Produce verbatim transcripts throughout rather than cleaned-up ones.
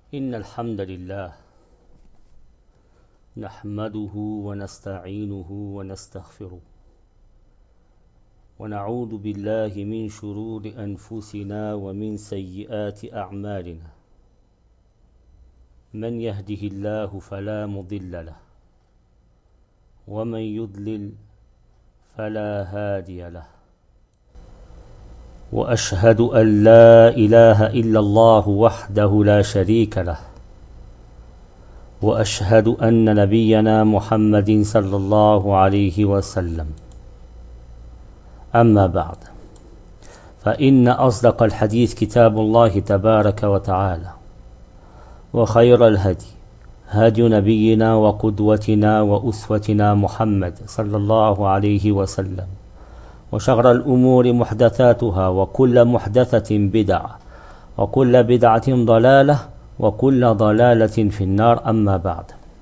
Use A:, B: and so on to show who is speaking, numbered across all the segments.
A: إن الحمد لله نحمده ونستعينه ونستغفره ونعوذ بالله من شرور أنفسنا ومن سيئات أعمالنا من يهده الله فلا مضل له ومن يضلل فلا هادي له وأشهد أن لا إله إلا الله وحده لا شريك له وأشهد أن نبينا محمد صلى الله عليه وسلم أما بعد فإن أصدق الحديث كتاب الله تبارك وتعالى وخير الهدي هدي نبينا وقدوتنا وأسوتنا محمد صلى الله عليه وسلم وشر الأمور محدثاتها وكل محدثة بدعة وكل بدعة ضلالة وكل ضلالة في النار أما بعد.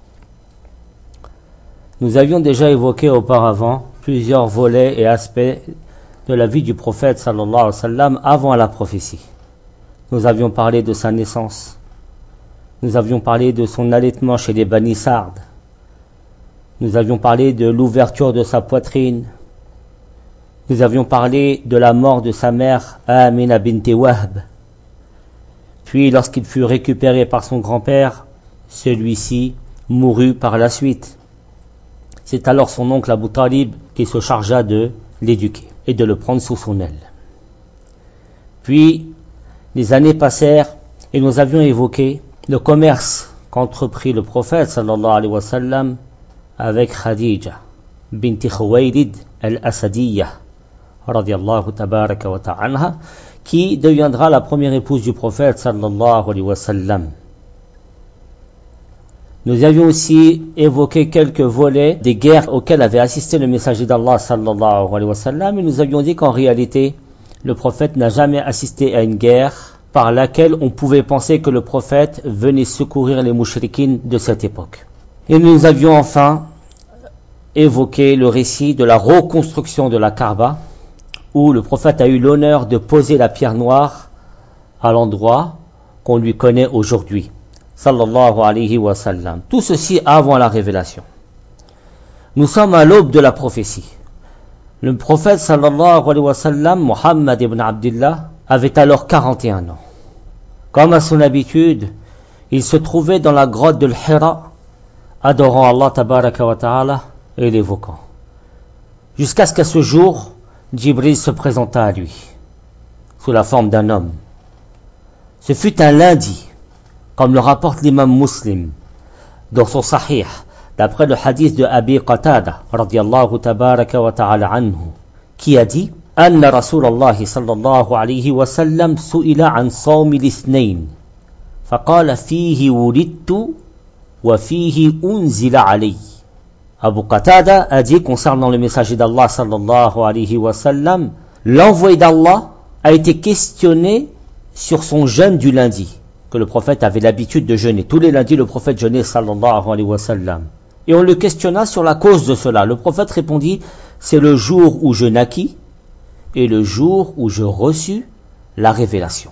A: Nous avions déjà évoqué auparavant plusieurs volets et aspects de la vie du prophète sallallahu alayhi wa sallam avant la prophétie. Nous avions parlé de sa naissance. Nous avions parlé de son allaitement chez les Bani Sa'd. Nous avions parlé de l'ouverture de sa poitrine. Nous avions parlé de la mort de sa mère, Amina bint Wahb. Puis, lorsqu'il fut récupéré par son grand-père, celui-ci mourut par la suite. C'est alors son oncle Abu Talib qui se chargea de l'éduquer et de le prendre sous son aile. Puis, les années passèrent et nous avions évoqué le commerce qu'entreprit le prophète sallallahu alayhi wa sallam avec Khadija bint Khuwaylid al-Asadiyya radiyallahu tabaraka wa ta'ala, qui deviendra la première épouse du prophète sallallahu alayhi wa sallam. Nous avions aussi évoqué quelques volets des guerres auxquelles avait assisté le messager d'Allah sallallahu alayhi wa sallam, et nous avions dit qu'en réalité, le prophète n'a jamais assisté à une guerre par laquelle on pouvait penser que le prophète venait secourir les mouchrikines de cette époque. Et nous avions enfin évoqué le récit de la reconstruction de la Kaaba, où le prophète a eu l'honneur de poser la pierre noire à l'endroit qu'on lui connaît aujourd'hui, sallallahu alayhi wa sallam. Tout ceci avant la révélation. Nous sommes à l'aube de la prophétie. Le prophète sallallahu alayhi wa sallam, Muhammad ibn Abdillah, avait alors quarante et un ans. Comme à son habitude, il se trouvait dans la grotte de l'Hira, adorant Allah tabaraka wa ta'ala et l'évoquant. Jusqu'à ce qu'à ce jour, Jibril se présenta à lui, sous la forme d'un homme. Ce fut un lundi, comme le rapporte l'imam Muslim, dans son Sahih, d'après le hadith de Abi Qatada, radiyallahu tabaraka wa ta'ala anhu, qui a dit, أن رسول الله صلى الله عليه وسلم سئل عن صوم الاثنين فقال فيه ولدت وفيه أنزل علي. Abu Qatada a dit concernant le messager d'Allah sallallahu alayhi wa sallam, l'envoyé d'Allah a été questionné sur son jeûne du lundi, que le prophète avait l'habitude de jeûner. Tous les lundis, le prophète jeûnait sallallahu alayhi wa sallam. Et on le questionna sur la cause de cela. Le prophète répondit, c'est le jour où je naquis et le jour où je reçus la révélation.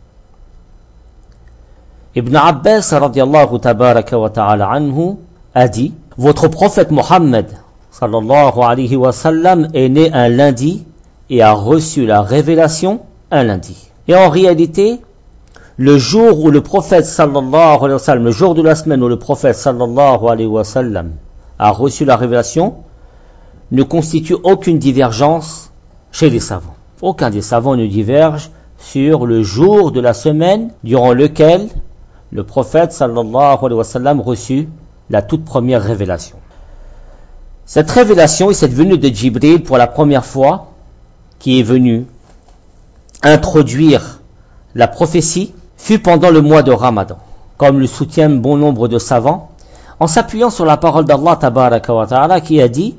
A: Ibn Abbas radiyallahu tabaraka wa ta'ala anhu a dit, votre prophète Mohammed sallallahu alayhi wa sallam est né un lundi et a reçu la révélation un lundi. Et en réalité, le jour où le prophète sallallahu alayhi wa sallam, le jour de la semaine où le prophète sallallahu alayhi wa sallam a reçu la révélation, ne constitue aucune divergence chez les savants. Aucun des savants ne diverge sur le jour de la semaine durant lequel le prophète sallallahu alayhi wa sallam reçut la toute première révélation. Cette révélation et cette venue de Jibril pour la première fois, qui est venue introduire la prophétie, fut pendant le mois de Ramadan, comme le soutiennent bon nombre de savants, en s'appuyant sur la parole d'Allah tabaraka wa ta'ala qui a dit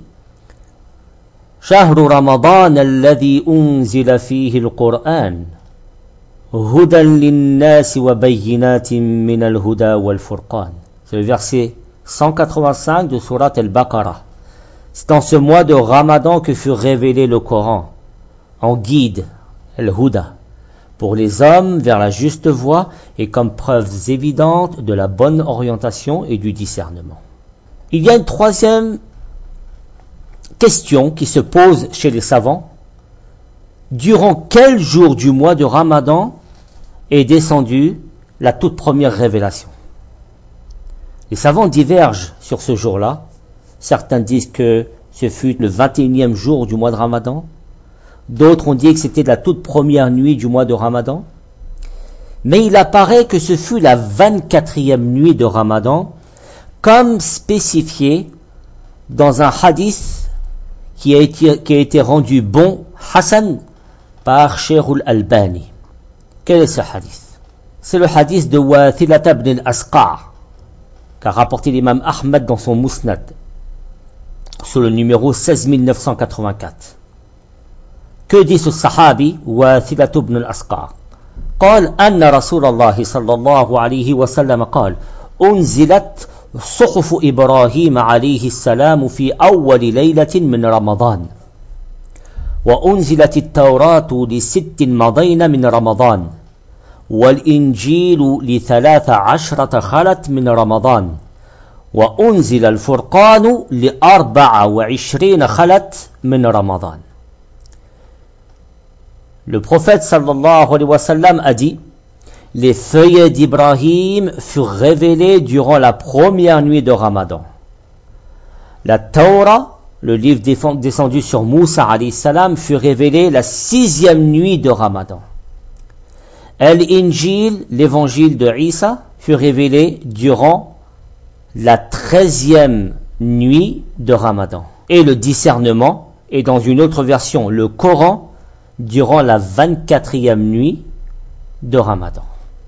A: شهر رمضان الذي أنزل فيه القرآن هدى للناس وبينات من الهدى والفرقان. C'est le verset cent quatre-vingt-cinq de Surat al-Baqarah. C'est en ce mois de Ramadan que fut révélé le Coran, en guide, al-Huda, pour les hommes vers la juste voie et comme preuves évidentes de la bonne orientation et du discernement. Il y a une troisième question qui se pose chez les savants. Durant quel jour du mois de Ramadan est descendue la toute première révélation? Les savants divergent sur ce jour-là. Certains disent que ce fut le vingt et unième jour du mois de Ramadan. D'autres ont dit que c'était la toute première nuit du mois de Ramadan. Mais il apparaît que ce fut la vingt-quatrième nuit de Ramadan, comme spécifié dans un hadith qui a été, qui a été rendu bon, Hassan, par Cheikh al-Albani. Quel est ce hadith? C'est le hadith de Wathilat ibn al-Asqa', qu'a rapporté l'imam Ahmad dans son Musnad, sur le numéro seize mille neuf cent quatre-vingt-quatre. Que dit ce sahabi, Wathilat ibn al-Asqa'? قال أن رسول الله صلى الله عليه وسلم قال أنزلت صحف إبراهيم عليه السلام في أول ليلة من رمضان وأنزلت التوراة لست مضين من رمضان والإنجيل لثلاث عشرة خلت من رمضان وأنزل الفرقان لأربع وعشرين خلت من رمضان. Le prophète sallallahu alayhi wa sallam a dit: les feuillets d'Ibrahim furent révélés durant la première nuit de Ramadan. La Torah, le livre descendu sur Moussa alayhi salam, fut révélé la sixième nuit de Ramadan. Al-Injil, l'évangile de Isa, fut révélé durant la treizième nuit de Ramadan. Et le discernement, et dans une autre version, le Coran, durant la vingt-quatrième nuit de Ramadan.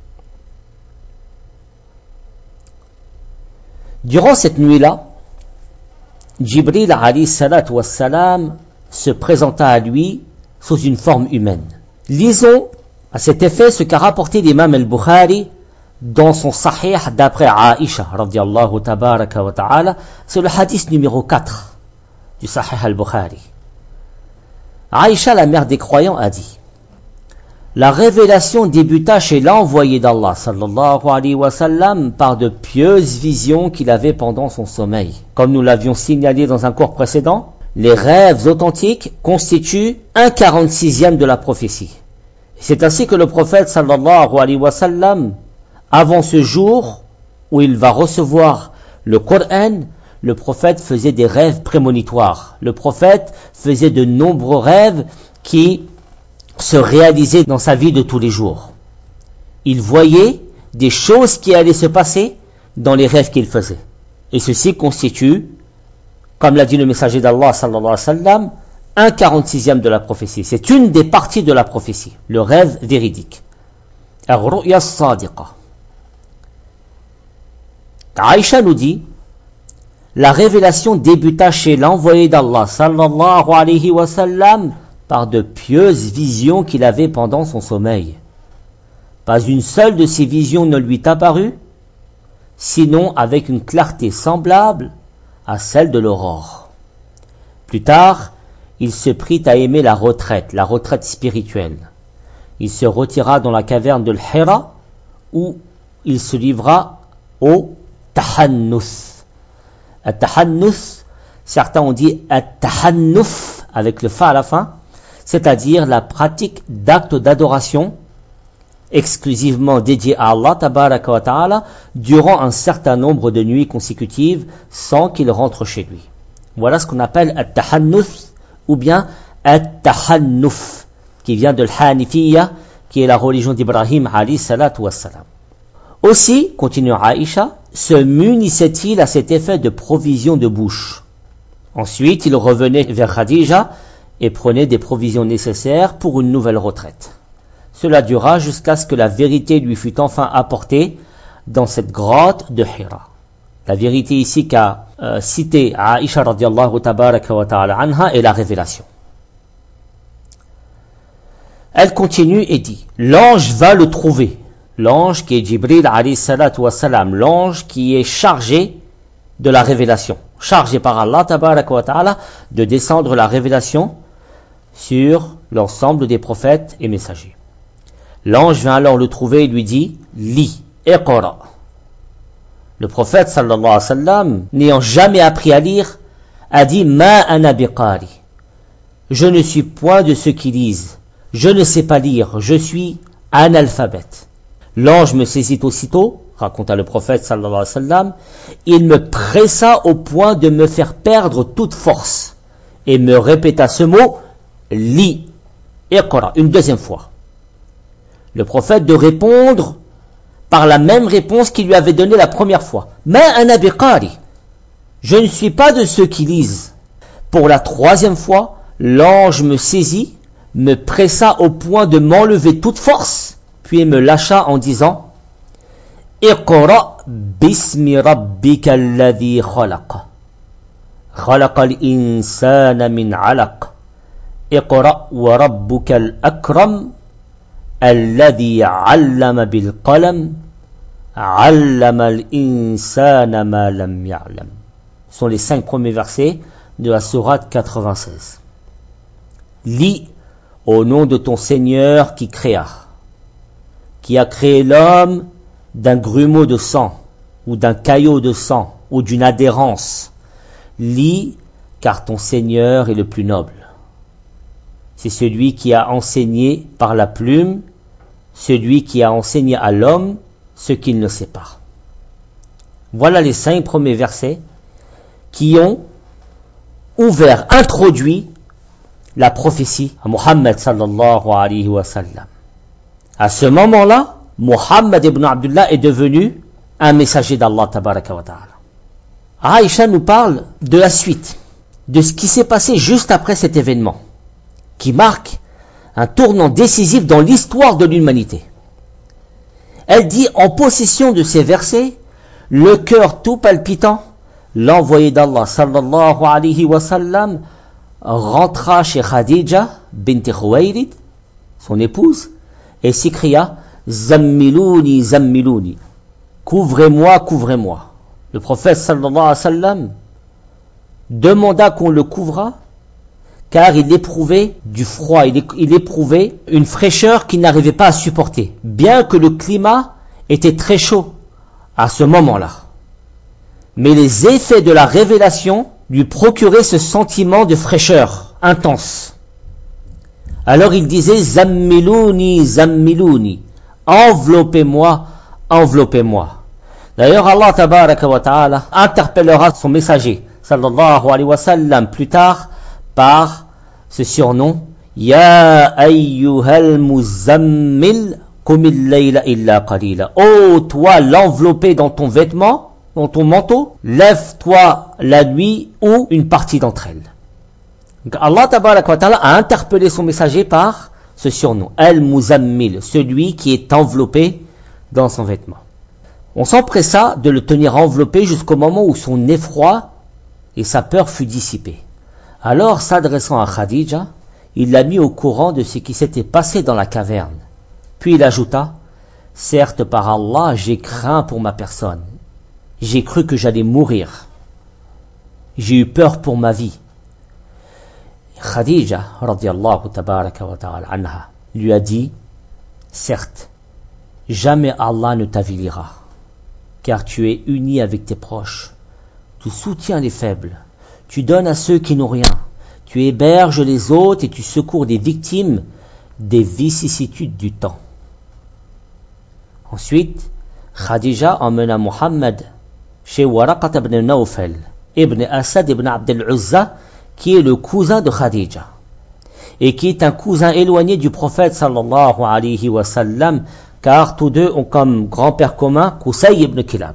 A: Durant cette nuit-là, Jibril alayhi salatu wassalam se présenta à lui sous une forme humaine. Lisons à cet effet ce qu'a rapporté l'imam al-Bukhari dans son Sahih d'après Aïcha radiyallahu tabaraka wa ta'ala. C'est le hadith numéro quatre du Sahih al-Bukhari. Aïcha, la mère des croyants, a dit: la révélation débuta chez l'envoyé d'Allah sallallahu alayhi wa sallam par de pieuses visions qu'il avait pendant son sommeil. Comme nous l'avions signalé dans un cours précédent, les rêves authentiques constituent un quarante-sixième de la prophétie. C'est ainsi que le prophète sallallahu alayhi wa sallam, avant ce jour où il va recevoir le Coran, le prophète faisait des rêves prémonitoires. Le prophète faisait de nombreux rêves qui se réalisaient dans sa vie de tous les jours. Il voyait des choses qui allaient se passer dans les rêves qu'il faisait. Et ceci constitue, comme l'a dit le messager d'Allah sallallahu alayhi wa sallam, un quarante-sixième de la prophétie. C'est une des parties de la prophétie, le rêve véridique. Ar-ru'ya as-sadiqa. Aïcha nous dit: la révélation débuta chez l'envoyé d'Allah sallallahu alayhi wa sallam par de pieuses visions qu'il avait pendant son sommeil. Pas une seule de ces visions ne lui apparut, sinon avec une clarté semblable à celle de l'aurore. Plus tard, il se prit à aimer la retraite, la retraite spirituelle. Il se retira dans la caverne de l'Hira, où il se livra au tahannus. At-tahannus, certains ont dit at-tahannuf avec le fa à la fin, c'est-à-dire la pratique d'actes d'adoration exclusivement dédiés à Allah tabaraka wa ta'ala durant un certain nombre de nuits consécutives sans qu'il rentre chez lui. Voilà ce qu'on appelle at-tahannus ou bien at-tahannuf, qui vient de l'Hanifiyya, qui est la religion d'Ibrahim alayhi salatu wassalam. Aussi, continue Aïcha, se munissait-il à cet effet de provisions de bouche. Ensuite, il revenait vers Khadija et prenait des provisions nécessaires pour une nouvelle retraite. Cela dura jusqu'à ce que la vérité lui fût enfin apportée dans cette grotte de Hira. La vérité ici qu'a euh, cité Aïcha radiyallahu tabaraka wa ta'ala anha est la révélation. Elle continue et dit: l'ange va le trouver. L'ange qui est Jibril alayhi salatu wa salam, l'ange qui est chargé de la révélation, chargé par Allah tabaraka wa ta'ala de descendre la révélation sur l'ensemble des prophètes et messagers. L'ange vient alors le trouver et lui dit « Lis, iqra ». Le prophète sallallahu alayhi wa sallam, n'ayant jamais appris à lire, a dit « Ma ana biqari ». Je ne suis point de ceux qui lisent. Je ne sais pas lire. Je suis analphabète. L'ange me saisit aussitôt, raconta le prophète sallallahu alayhi wa sallam. Il me pressa au point de me faire perdre toute force et me répéta ce mot « Lis, iqra » une deuxième fois. Le prophète de répondre par la même réponse qu'il lui avait donnée la première fois. « Ma ana biqari » Je ne suis pas de ceux qui lisent. Pour la troisième fois, l'ange me saisit, me pressa au point de m'enlever toute force, puis me lâcha en disant « Iqra bismi rabbika alladhi khalaq. Khalaqa al-insana min alaq. Iqra wa rabbuka al-akram. Alladhi allama bil qalam. Allama al-insana ma lam ya'lam. » Ce sont les cinq premiers versets de la sourate quatre-vingt-seize. Lis au nom de ton Seigneur qui créa, qui a créé l'homme d'un grumeau de sang, ou d'un caillot de sang, ou d'une adhérence. Lis, car ton Seigneur est le plus noble. C'est celui qui a enseigné par la plume, celui qui a enseigné à l'homme ce qu'il ne sait pas. Voilà les cinq premiers versets qui ont ouvert, introduit la prophétie à Muhammad sallallahu alayhi wa sallam. À ce moment-là, Muhammad ibn Abdullah est devenu un messager d'Allah tabaraka wa ta'ala. Aïcha nous parle de la suite, de ce qui s'est passé juste après cet événement, qui marque un tournant décisif dans l'histoire de l'humanité. Elle dit, en possession de ces versets, le cœur tout palpitant, l'envoyé d'Allah sallallahu alayhi wa sallam rentra chez Khadija bint Khuwaylid, son épouse, et s'écria Zammilouni, Zammilouni, couvrez-moi, couvrez-moi. Le prophète sallallahu alayhi wa sallam demanda qu'on le couvra, car il éprouvait du froid, il, il éprouvait une fraîcheur qu'il n'arrivait pas à supporter, bien que le climat était très chaud à ce moment-là. Mais les effets de la révélation lui procuraient ce sentiment de fraîcheur intense. Alors il disait Zammilouni, Zammilouni, enveloppez-moi, enveloppez-moi. D'ailleurs Allah tabaraka wa ta'ala interpellera son messager sallallahu alayhi wa sallam plus tard par ce surnom Ya ayyuhal muzammil qumil layla illa qalila. Oh toi l'enveloppé dans ton vêtement, dans ton manteau, lève-toi la nuit ou une partie d'entre elles. Donc Allah tabaraka wa ta'ala a interpellé son messager par ce surnom, Al-Muzammil, celui qui est enveloppé dans son vêtement. On s'empressa de le tenir enveloppé jusqu'au moment où son effroi et sa peur fut dissipée. Alors, s'adressant à Khadija, il l'a mis au courant de ce qui s'était passé dans la caverne. Puis il ajouta, certes par Allah, j'ai craint pour ma personne. J'ai cru que j'allais mourir. J'ai eu peur pour ma vie. Khadija, radiyallahu tabaraka wa ta'ala anha, lui a dit, certes, jamais Allah ne t'avilira, car tu es uni avec tes proches, tu soutiens les faibles, tu donnes à ceux qui n'ont rien, tu héberges les autres et tu secours des victimes des vicissitudes du temps. Ensuite, Khadija emmena Muhammad chez Waraqat ibn Nawfal, ibn Asad ibn Abd al-Uzza, qui est le cousin de Khadija, et qui est un cousin éloigné du prophète sallallahu alayhi wa sallam, car tous deux ont comme grand-père commun Qusay ibn Kilab.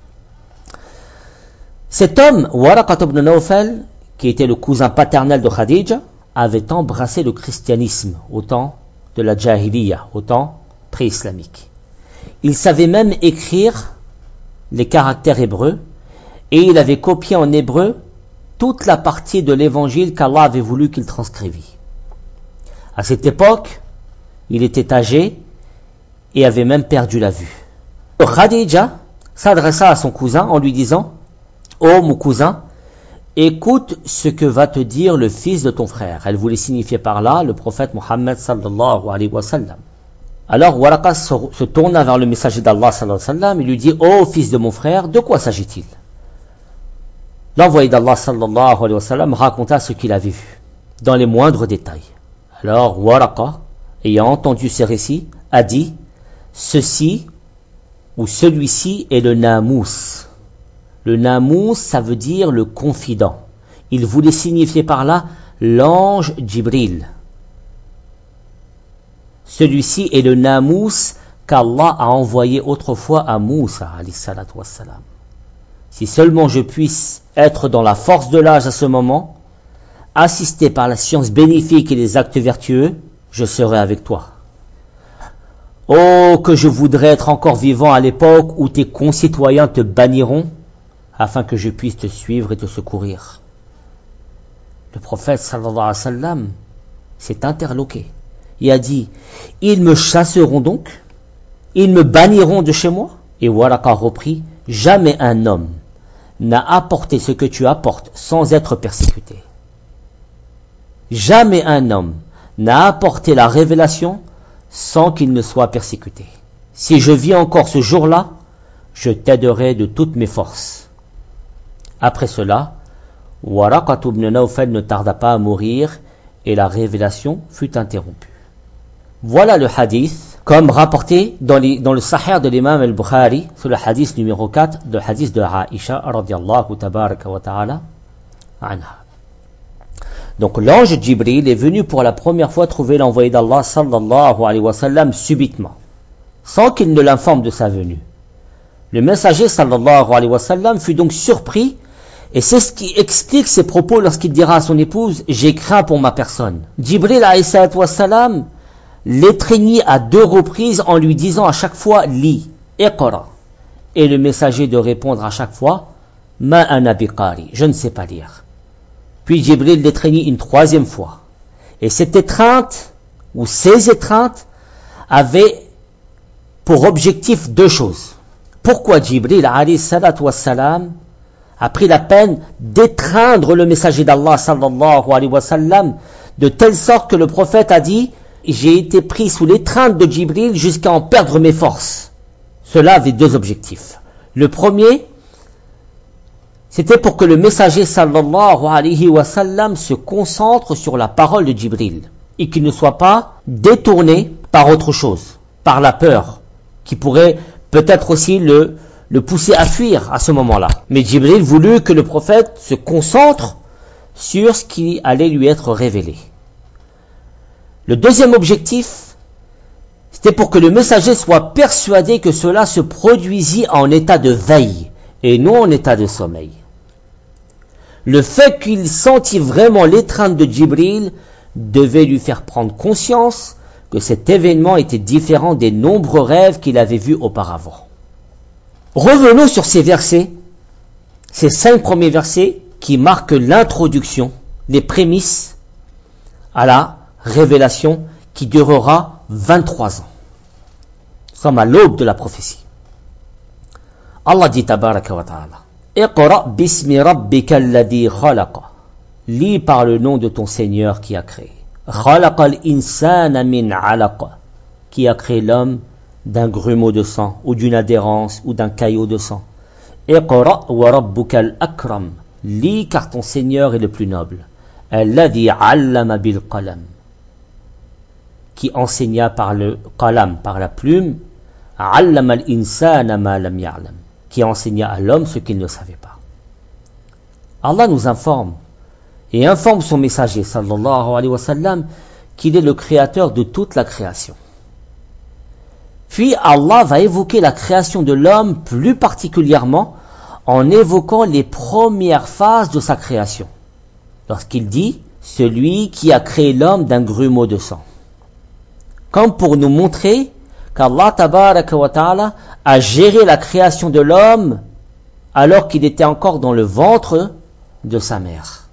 A: Cet homme, Waraqat ibn Nawfal, qui était le cousin paternel de Khadija, avait embrassé le christianisme au temps de la Jahiliya, au temps pré-islamique. Il savait même écrire les caractères hébreux, et il avait copié en hébreu toute la partie de l'évangile qu'Allah avait voulu qu'il transcrivît. À cette époque, il était âgé et avait même perdu la vue. Khadija s'adressa à son cousin en lui disant « Ô mon cousin, écoute ce que va te dire le fils de ton frère. » Elle voulait signifier par là le prophète Muhammad sallallahu alayhi wa sallam. Alors Waraqa se, se tourna vers le messager d'Allah sallallahu alayhi wa sallam et lui dit: ô fils de mon frère, de quoi s'agit-il? L'envoyé d'Allah sallallahu alayhi wa sallam raconta ce qu'il avait vu, dans les moindres détails. Alors Waraqa, ayant entendu ces récits, a dit: ceci ou celui-ci est le Namous. Le Namous, ça veut dire le confident. Il voulait signifier par là l'ange Jibril. Celui-ci est le Namous qu'Allah a envoyé autrefois à Moussa alayhi salatu wassalam. Si seulement je puisse être dans la force de l'âge à ce moment, assisté par la science bénéfique et les actes vertueux, je serai avec toi. Oh, que je voudrais être encore vivant à l'époque où tes concitoyens te banniront, afin que je puisse te suivre et te secourir. Le prophète sallallahu alayhi wa sallam s'est interloqué. Il a dit: ils me chasseront donc? Ils me banniront de chez moi? Et Waraqa reprit: jamais un homme n'a apporté ce que tu apportes sans être persécuté. Jamais un homme n'a apporté la révélation sans qu'il ne soit persécuté. Si je vis encore ce jour-là, je t'aiderai de toutes mes forces. Après cela, Waraqa ibn Nawfal ne tarda pas à mourir et la révélation fut interrompue. Voilà le hadith, comme rapporté dans, les, dans le Sahih de l'imam al-Bukhari, sur le hadith numéro quatre, le hadith de Aïcha radiyallahu tabaraka wa ta'ala anha. Donc l'ange Jibril est venu pour la première fois trouver l'envoyé d'Allah sallallahu alayhi wa sallam subitement, sans qu'il ne l'informe de sa venue. Le messager sallallahu alayhi wa sallam fut donc surpris, et c'est ce qui explique ses propos lorsqu'il dira à son épouse: j'ai craint pour ma personne. Jibril alayhi salatu wa sallam l'étreignit à deux reprises en lui disant à chaque fois: Li, Iqra, et le messager de répondre à chaque fois: Ma ana biqari, je ne sais pas lire. Puis Jibril l'étreignit une troisième fois. Et cette étreinte, ou ces étreintes, avaient pour objectif deux choses. Pourquoi Jibril alayhi salatu wassalam a pris la peine d'étreindre le messager d'Allah sallallahu alayhi wa sallam, de telle sorte que le prophète a dit: j'ai été pris sous l'étreinte de Jibril jusqu'à en perdre mes forces. Cela avait deux objectifs. Le premier, c'était pour que le messager sallallahu alayhi wa sallam se concentre sur la parole de Jibril et qu'il ne soit pas détourné par autre chose, par la peur, qui pourrait peut-être aussi le, le pousser à fuir à ce moment-là. Mais Jibril voulut que le prophète se concentre sur ce qui allait lui être révélé. Le deuxième objectif, c'était pour que le messager soit persuadé que cela se produisit en état de veille et non en état de sommeil. Le fait qu'il sentit vraiment l'étreinte de Jibril devait lui faire prendre conscience que cet événement était différent des nombreux rêves qu'il avait vus auparavant. Revenons sur ces versets, ces cinq premiers versets qui marquent l'introduction, les prémices à la révélation qui durera vingt-trois ans. Nous sommes à l'aube de la prophétie. Allah dit tabaraka wa ta'ala: Iqra bismi rabbika alladhi khalaqa. Lis par le nom de ton Seigneur qui a créé. Khalaqal insana min alaqa. Qui a créé l'homme d'un grumeau de sang, ou d'une adhérence, ou d'un caillot de sang. Iqra wa rabbukal akram. Lis car ton Seigneur est le plus noble. Alladhi allama bil qalam. Qui enseigna par le qalam, par la plume, allama al insana ma lam ya'lam. Qui enseigna à l'homme ce qu'il ne savait pas. Allah nous informe et informe son messager sallallahu alayhi wa sallam qu'il est le créateur de toute la création. Puis Allah va évoquer la création de l'homme plus particulièrement en évoquant les premières phases de sa création. Lorsqu'il dit « celui qui a créé l'homme d'un grumeau de sang ». Comme pour nous montrer qu'Allah tabaraka wa ta'ala a géré la création de l'homme alors qu'il était encore dans le ventre de sa mère.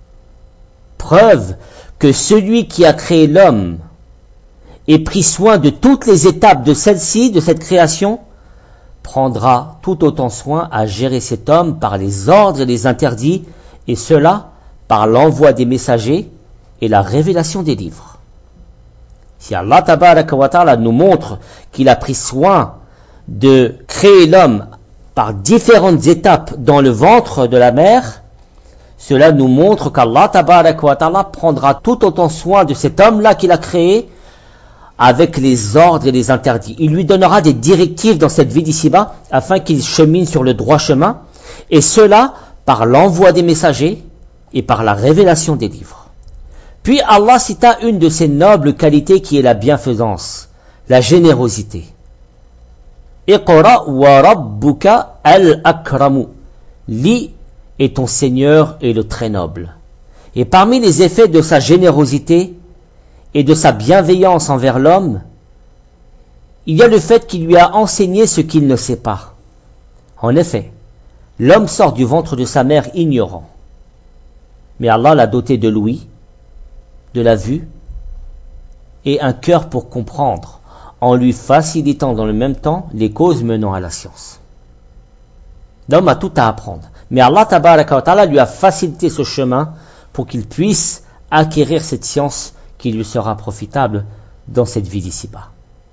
A: Preuve que celui qui a créé l'homme et pris soin de toutes les étapes de celle-ci, de cette création, prendra tout autant soin à gérer cet homme par les ordres et les interdits, et cela par l'envoi des messagers et la révélation des livres. Si Allah tabaraka wa ta'ala nous montre qu'il a pris soin de créer l'homme par différentes étapes dans le ventre de la mère, cela nous montre qu'Allah tabaraka wa ta'ala prendra tout autant soin de cet homme-là qu'il a créé avec les ordres et les interdits. Il lui donnera des directives dans cette vie d'ici-bas afin qu'il chemine sur le droit chemin, et cela par l'envoi des messagers et par la révélation des livres. Puis Allah cita une de ses nobles qualités qui est la bienfaisance, la générosité. Iqra wa rabbuka al-akramu. Lis et ton Seigneur est le très noble. Et parmi les effets de sa générosité et de sa bienveillance envers l'homme, il y a le fait qu'il lui a enseigné ce qu'il ne sait pas. En effet, l'homme sort du ventre de sa mère ignorant. Mais Allah l'a doté de l'ouïe, de la vue et un cœur pour comprendre, en lui facilitant dans le même temps les causes menant à la science. L'homme a tout à apprendre, mais Allah tabaraka wa ta'ala lui a facilité ce chemin pour qu'il puisse acquérir cette science qui lui sera profitable dans cette vie d'ici-bas.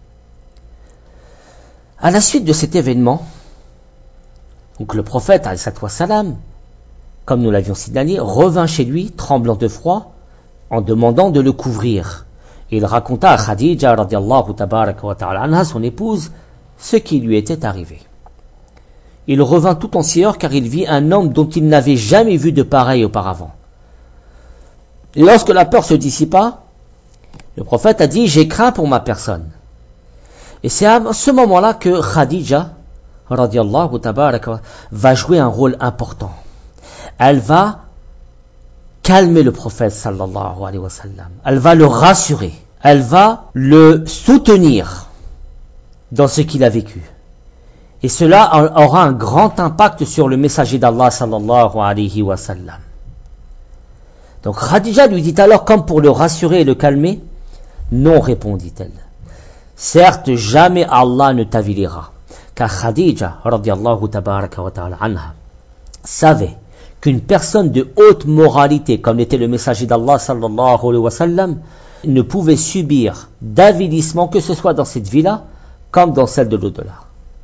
A: À la suite de cet événement, donc le prophète alayhi salatu wa salam, comme nous l'avions signalé, revint chez lui tremblant de froid en demandant de le couvrir. Et il raconta à Khadija radiallahu tabaraka wa ta'ala anha, son épouse, ce qui lui était arrivé. Il revint tout en sueur car il vit un homme dont il n'avait jamais vu de pareil auparavant. Et lorsque la peur se dissipa, le prophète a dit « J'ai craint pour ma personne ». Et c'est à ce moment-là que Khadija radiallahu tabaraka wa ta'ala va jouer un rôle important. Elle va calmer le prophète sallallahu alayhi wa sallam. Elle va le rassurer. Elle va le soutenir dans ce qu'il a vécu. Et cela aura un grand impact sur le messager d'Allah sallallahu alayhi wa sallam. Donc Khadija lui dit alors, comme pour le rassurer et le calmer, non, répondit-elle. Certes, jamais Allah ne t'avilira. Car Khadija radiyallahu tabaraka wa ta'ala anha savait qu'une personne de haute moralité, comme l'était le messager d'Allah sallallahu alayhi wa sallam, ne pouvait subir d'avilissement que ce soit dans cette vie-là, comme dans celle de l'au-delà.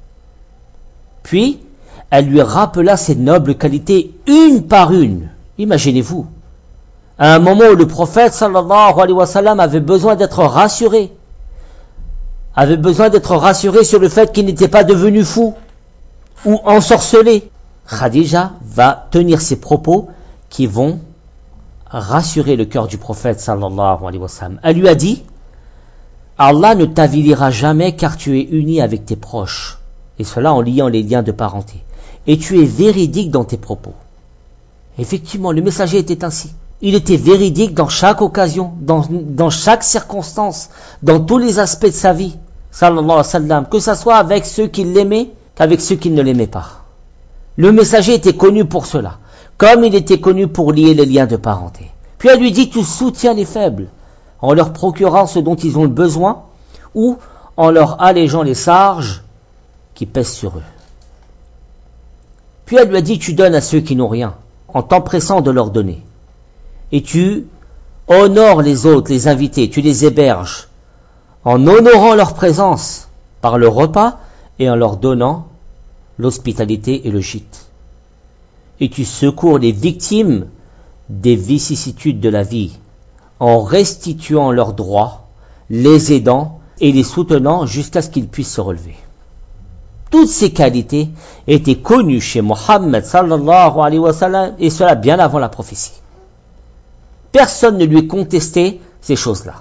A: Puis, elle lui rappela ses nobles qualités une par une. Imaginez-vous, à un moment où le prophète sallallahu alayhi wa sallam avait besoin d'être rassuré, avait besoin d'être rassuré sur le fait qu'il n'était pas devenu fou ou ensorcelé, Khadija va tenir ces propos qui vont rassurer le cœur du prophète sallallahu alayhi wa sallam. Elle lui a dit « Allah ne t'avilira jamais car tu es uni avec tes proches, et cela en liant les liens de parenté, et tu es véridique dans tes propos. » Effectivement, le messager était ainsi. Il était véridique dans chaque occasion, dans, dans chaque circonstance, dans tous les aspects de sa vie, sallallahu alayhi wa sallam, que ce soit avec ceux qui l'aimaient qu'avec ceux qui ne l'aimaient pas. Le messager était connu pour cela, comme il était connu pour lier les liens de parenté. Puis elle lui dit, tu soutiens les faibles, en leur procurant ce dont ils ont besoin, ou en leur allégeant les charges qui pèsent sur eux. Puis elle lui a dit, tu donnes à ceux qui n'ont rien, en t'empressant de leur donner. Et tu honores les autres, les invités, tu les héberges, en honorant leur présence par le repas et en leur donnant l'hospitalité et le gîte. Et tu secours les victimes des vicissitudes de la vie, en restituant leurs droits, les aidant et les soutenant jusqu'à ce qu'ils puissent se relever. Toutes ces qualités étaient connues chez Mohammed sallallahu alayhi wa sallam, et cela bien avant la prophétie. Personne ne lui contestait ces choses-là.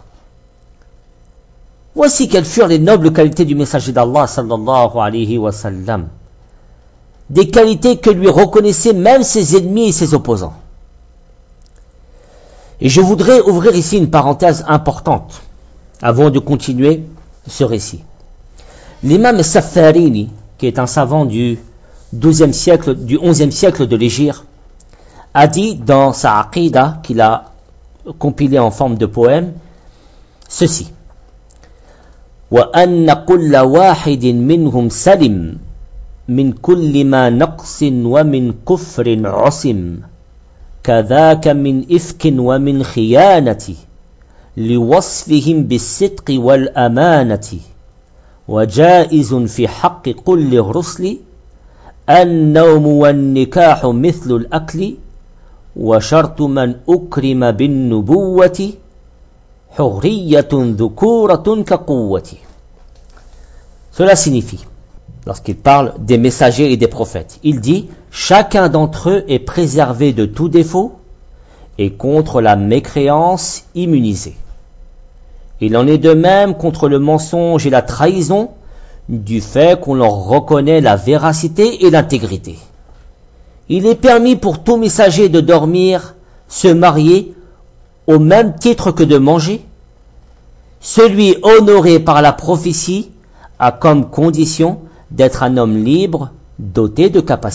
A: Voici quelles furent les nobles qualités du messager d'Allah sallallahu alayhi wa sallam. Des qualités que lui reconnaissaient même ses ennemis et ses opposants. Et je voudrais ouvrir ici une parenthèse importante avant de continuer ce récit. L'imam Safarini, qui est un savant du douzième siècle, du onzième siècle de l'Hégire, a dit dans sa Aqida, qu'il a compilé en forme de poème, ceci. وَأَنَّ كُلَّ وَاحِدٍ مِّنْهُمْ سَلِمٍ من كل ما نقص ومن كفر عصم كذاك من إفك ومن خيانة لوصفهم بالصدق والأمانة وجائز في حق كل الرسل النوم والنكاح مثل الأكل وشرط من أكرم بالنبوة حرية ذكورة كقوة. Cela signifie, lorsqu'il parle des messagers et des prophètes, il dit « Chacun d'entre eux est préservé de tout défaut et contre la mécréance immunisé. Il en est de même contre le mensonge et la trahison du fait qu'on leur reconnaît la véracité et l'intégrité. Il est permis pour tout messager de dormir, se marier, au même titre que de manger. Celui honoré par la prophétie a comme condition d'être un homme libre, doté de capacités. »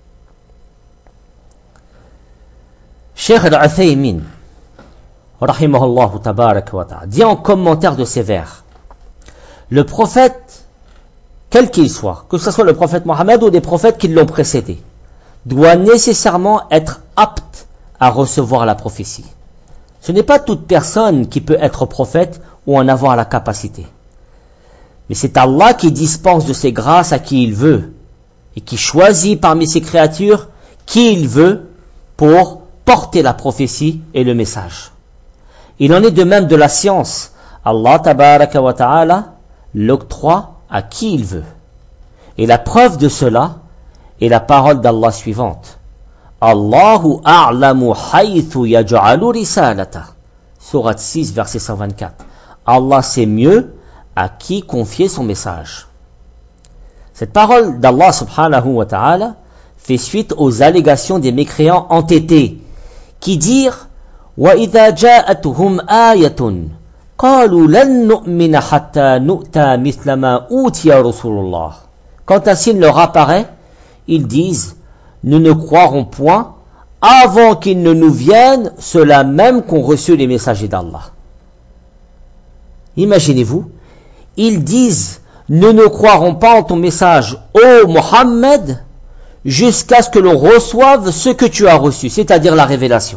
A: Cheikh Al-Uthaymin, rahimahullah tabarak wa ta'ala, dit en commentaire de ces vers, le prophète, quel qu'il soit, que ce soit le prophète Mohammed ou des prophètes qui l'ont précédé, doit nécessairement être apte à recevoir la prophétie. Ce n'est pas toute personne qui peut être prophète ou en avoir la capacité. Mais c'est Allah qui dispense de ses grâces à qui il veut et qui choisit parmi ses créatures qui il veut pour porter la prophétie et le message. Il en est de même de la science. Allah tabaraka wa ta'ala l'octroie à qui il veut. Et la preuve de cela est la parole d'Allah suivante. Allahu a'lamu haythu yaj'alu risalata. Sourate six, verset cent vingt-quatre. Allah sait mieux à qui confier son message. Cette parole d'Allah subhanahu wa ta'ala fait suite aux allégations des mécréants entêtés qui dirent وَإِذَا جَاءَتْهُمْ آيَةٌ قَالُوا لَن نُؤْمِنَ حَتَّى نُؤْتَى مِثْلَ مَا أُوتِيَ رُسُولُ اللَّهِ. Quand un signe leur apparaît, ils disent nous ne croirons point avant qu'il ne nous vienne cela même qu'ont reçu les messagers d'Allah. Imaginez-vous, ils disent nous ne croirons pas en ton message, ô Mohammed, jusqu'à ce que l'on reçoive ce que tu as reçu, c'est-à-dire la révélation.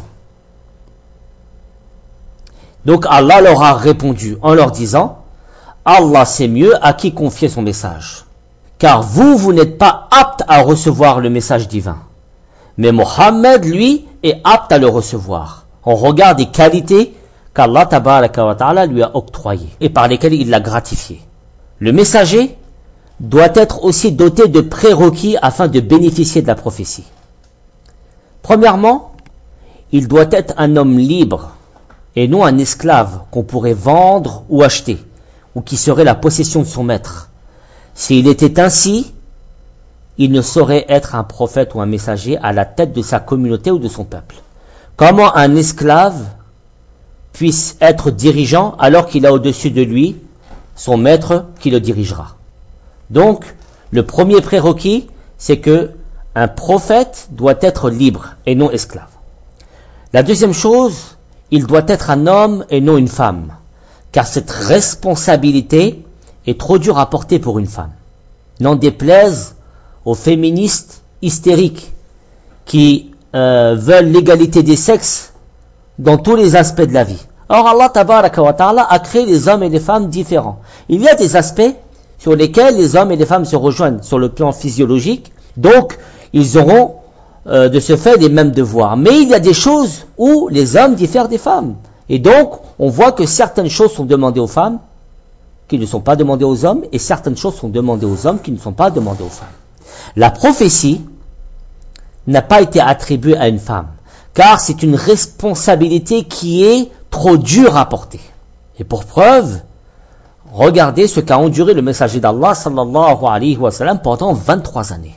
A: Donc Allah leur a répondu en leur disant Allah sait mieux à qui confier son message. Car vous, vous n'êtes pas apte à recevoir le message divin. Mais Mohammed, lui, est apte à le recevoir. On regarde des qualités qu'Allah tabaraka wa ta'ala lui a octroyées et par lesquelles il l'a gratifié. Le messager doit être aussi doté de prérequis afin de bénéficier de la prophétie. Premièrement, il doit être un homme libre et non un esclave qu'on pourrait vendre ou acheter, ou qui serait la possession de son maître. S'il était ainsi, il ne saurait être un prophète ou un messager à la tête de sa communauté ou de son peuple. Comment un esclave puisse être dirigeant alors qu'il a au-dessus de lui son maître qui le dirigera? Donc, le premier prérequis, c'est que un prophète doit être libre et non esclave. La deuxième chose, il doit être un homme et non une femme, car cette responsabilité est trop dure à porter pour une femme. N'en déplaise aux féministes hystériques qui euh, veulent l'égalité des sexes dans tous les aspects de la vie. Or Allah tabaraka wa ta'ala a créé les hommes et les femmes différents. Il y a des aspects sur lesquels les hommes et les femmes se rejoignent sur le plan physiologique, donc ils auront euh, de ce fait les mêmes devoirs. Mais il y a des choses où les hommes diffèrent des femmes. Et donc, on voit que certaines choses sont demandées aux femmes qui ne sont pas demandées aux hommes, et certaines choses sont demandées aux hommes qui ne sont pas demandées aux femmes. La prophétie n'a pas été attribuée à une femme, car c'est une responsabilité qui est trop dure à porter. Et pour preuve, regardez ce qu'a enduré le messager d'Allah sallallahu alayhi wa sallam pendant vingt-trois années.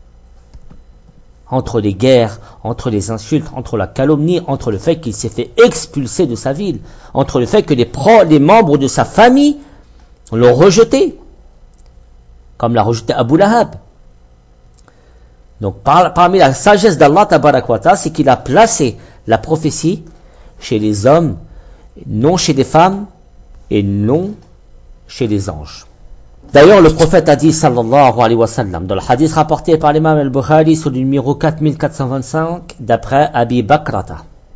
A: Entre les guerres, entre les insultes, entre la calomnie, entre le fait qu'il s'est fait expulser de sa ville, entre le fait que les, pro, les membres de sa famille l'ont rejeté, comme l'a rejeté Abu Lahab. Donc par, parmi la sagesse d'Allah tabarak wa ta'ala, c'est qu'il a placé la prophétie chez les hommes, non chez les femmes et non chez les anges. D'ailleurs, le prophète a dit sallallahu alayhi wa sallam dans le hadith rapporté par l'imam al-Bukhari sur le numéro quatre mille quatre cent vingt-cinq d'après Abi Bakrata,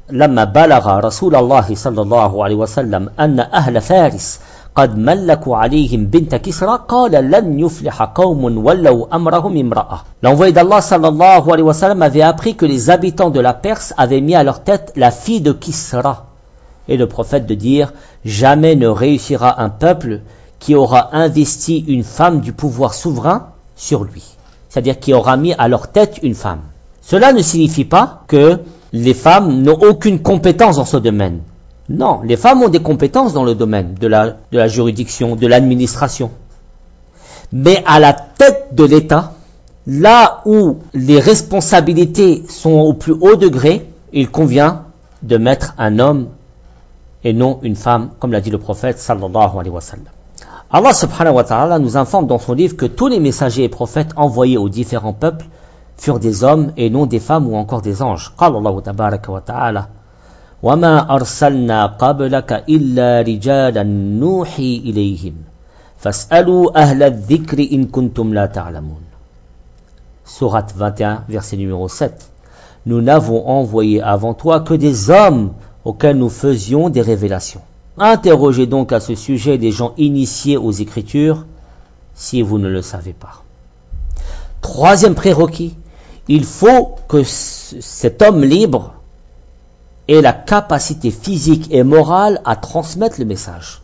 A: لما بلغ رسول الله صلى الله عليه وسلم أن أهل فارس قد ملكوا عليهم بنت كسرى قال لن يفلح قوم ولوا أمرهم امرأة. L'envoyé d'Allah sallallahu alayhi wa sallam avait appris que les habitants de la Perse avaient mis à leur tête la fille de Kisra. Et le prophète de dire, jamais ne réussira un peuple qui aura investi une femme du pouvoir souverain sur lui. C'est-à-dire qui aura mis à leur tête une femme. Cela ne signifie pas que les femmes n'ont aucune compétence dans ce domaine. Non, les femmes ont des compétences dans le domaine de la, de la juridiction, de l'administration. Mais à la tête de l'État, là où les responsabilités sont au plus haut degré, il convient de mettre un homme et non une femme, comme l'a dit le prophète sallallahu alayhi wa sallam. Allah subhanahu wa ta'ala nous informe dans son livre que tous les messagers et prophètes envoyés aux différents peuples furent des hommes et non des femmes ou encore des anges. قال الله تبارك وتعالى وما أرسلنا قبلك إلا رجالا نوحي إليهم فاسألوا أهل الذكر إن كنتم لا تعلمون. Sourate vingt et un, verset numéro sept. Nous n'avons envoyé avant toi que des hommes auxquels nous faisions des révélations. Interrogez donc à ce sujet des gens initiés aux Écritures, si vous ne le savez pas. Troisième prérequis, il faut que cet homme libre ait la capacité physique et morale à transmettre le message.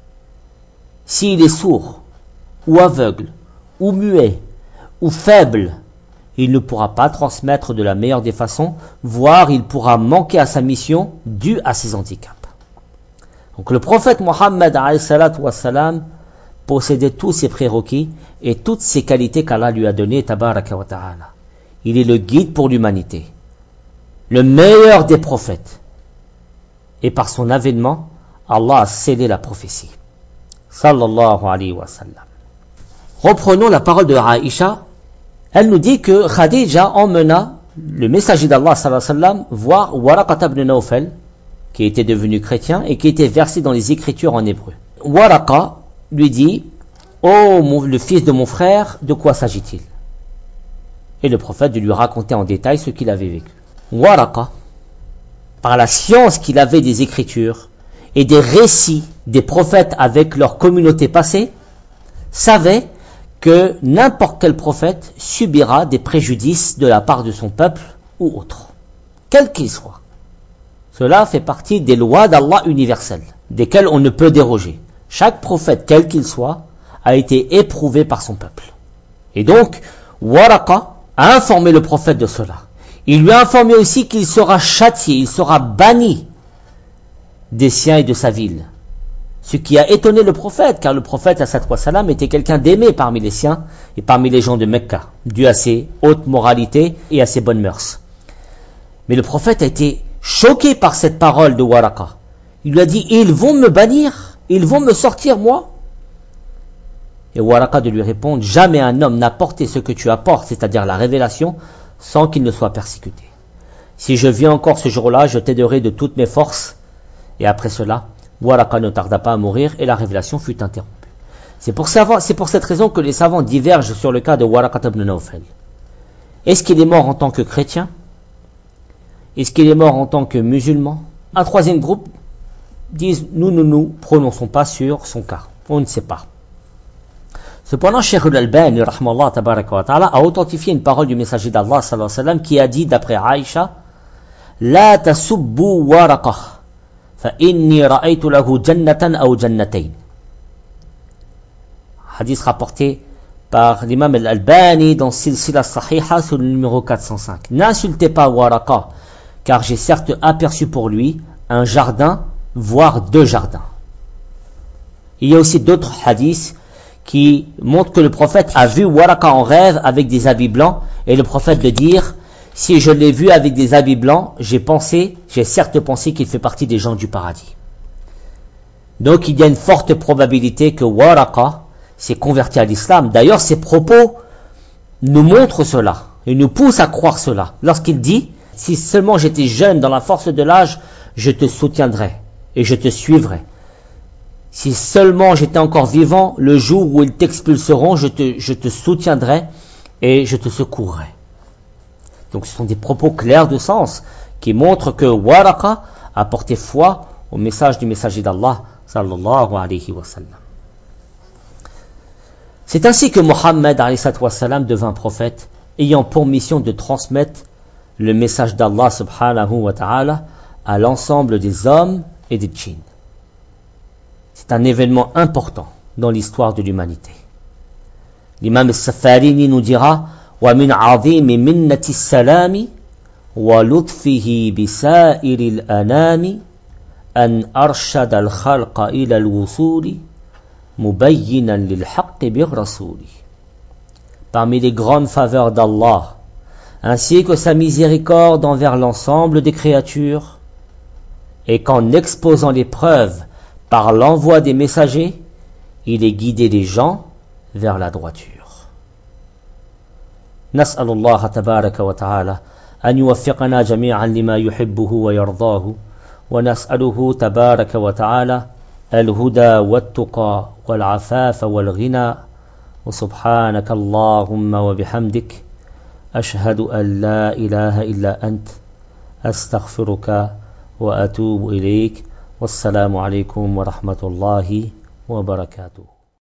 A: S'il est sourd, ou aveugle, ou muet, ou faible, il ne pourra pas transmettre de la meilleure des façons, voire il pourra manquer à sa mission due à ses handicaps. Donc le prophète Mohammed alayhi salatu wassalam possédait tous ses prérequis et toutes ses qualités qu'Allah lui a données, tabaraka wa ta'ala. Il est le guide pour l'humanité, le meilleur des prophètes. Et par son avènement, Allah a scellé la prophétie. Sallallahu alayhi wa sallam. Reprenons la parole de Aïcha. Elle nous dit que Khadija emmena le messager d'Allah sallallahu alayhi wa sallam voir Waraqat ibn Nawfal, qui était devenu chrétien et qui était versé dans les écritures en hébreu. Waraqa lui dit, « Oh, mon, le fils de mon frère, de quoi s'agit-il » Et le prophète de lui raconter en détail ce qu'il avait vécu. Waraqa, par la science qu'il avait des écritures et des récits des prophètes avec leur communauté passée, savait que n'importe quel prophète subira des préjudices de la part de son peuple ou autre, quel qu'il soit. Cela fait partie des lois d'Allah universelles, desquelles on ne peut déroger. Chaque prophète, quel qu'il soit, a été éprouvé par son peuple. Et donc, Waraqa a informé le prophète de cela. Il lui a informé aussi qu'il sera châtié, il sera banni des siens et de sa ville. Ce qui a étonné le prophète, car le prophète, sallallahu alayhi wa sallam, était quelqu'un d'aimé parmi les siens et parmi les gens de Mecca, dû à ses hautes moralités et à ses bonnes mœurs. Mais le prophète a été choqué par cette parole de Waraqa. Il lui a dit, ils vont me bannir, ils vont me sortir moi. Et Waraqa de lui répondre, jamais un homme n'a porté ce que tu apportes, c'est-à-dire la révélation, sans qu'il ne soit persécuté. Si je viens encore ce jour-là, je t'aiderai de toutes mes forces. Et après cela, Waraqa ne tarda pas à mourir et la révélation fut interrompue. C'est pour, savoir, c'est pour cette raison que les savants divergent sur le cas de Waraqat ibn Nawfal. Est-ce qu'il est mort en tant que chrétien? Est-ce qu'il est mort en tant que musulman? Un troisième groupe disent, nous ne nous prononçons pas sur son cas. On ne sait pas. Cependant, Cheikh al-Albani rahmallah tabaraka wa ta'ala a authentifié une parole du messager d'Allah sallallahu alayhi wa sallam qui a dit d'après Aïcha, La tasubbu Waraqa fa inni ra'aytu lahu jannatan aw jannatayn. Hadith rapporté par l'imam al-Albani dans Silsila Sahiha sur le numéro quatre cent cinq. N'insultez pas Waraqa, car j'ai certes aperçu pour lui un jardin, voire deux jardins. Il y a aussi d'autres hadiths qui montrent que le prophète a vu Waraqa en rêve avec des habits blancs, et le prophète de dire, si je l'ai vu avec des habits blancs, j'ai pensé, j'ai certes pensé qu'il fait partie des gens du paradis. Donc il y a une forte probabilité que Waraqa s'est converti à l'islam. D'ailleurs, ses propos nous montrent cela, et nous poussent à croire cela. Lorsqu'il dit, si seulement j'étais jeune dans la force de l'âge, je te soutiendrai, et je te suivrai. Si seulement j'étais encore vivant, le jour où ils t'expulseront, je te, je te soutiendrai et je te secourrai. Donc ce sont des propos clairs de sens qui montre que Waraqa a porté foi au message du messager d'Allah sallallahu alayhi wa sallam. C'est ainsi que Mohammed alayhi wa sallam devint prophète, ayant pour mission de transmettre le message d'Allah subhanahu wa ta'ala à l'ensemble des hommes et des djinns. C'est un événement important dans l'histoire de l'humanité. L'imam al-Safarini nous dira وَمِنْ عَظِيمِ مِنَّةِ السَّلَامِ وَلُطْفِهِ بِسَائِرِ الْأَنَامِ أَنْ أَرْشَدَ الْخَلْقَ إِلَى الْوُصُولِ مُبَيِّنًا لِلْحَقِّ بِالرَّسُولِ. Parmi les grandes faveurs d'Allah, ainsi que sa miséricorde envers l'ensemble des créatures, et qu'en exposant les preuves par l'envoi des messagers, il est guidé les gens vers la droiture. نسأل الله تبارك وتعالى أن يوفقنا جميعا لما يحبه ويرضاه ونسأله تبارك وتعالى الهدى والتقى والعفاف والغنى وسبحانك اللهم وبحمدك أشهد أن لا إله إلا أنت أستغفرك وأتوب إليك والسلام عليكم ورحمة الله وبركاته.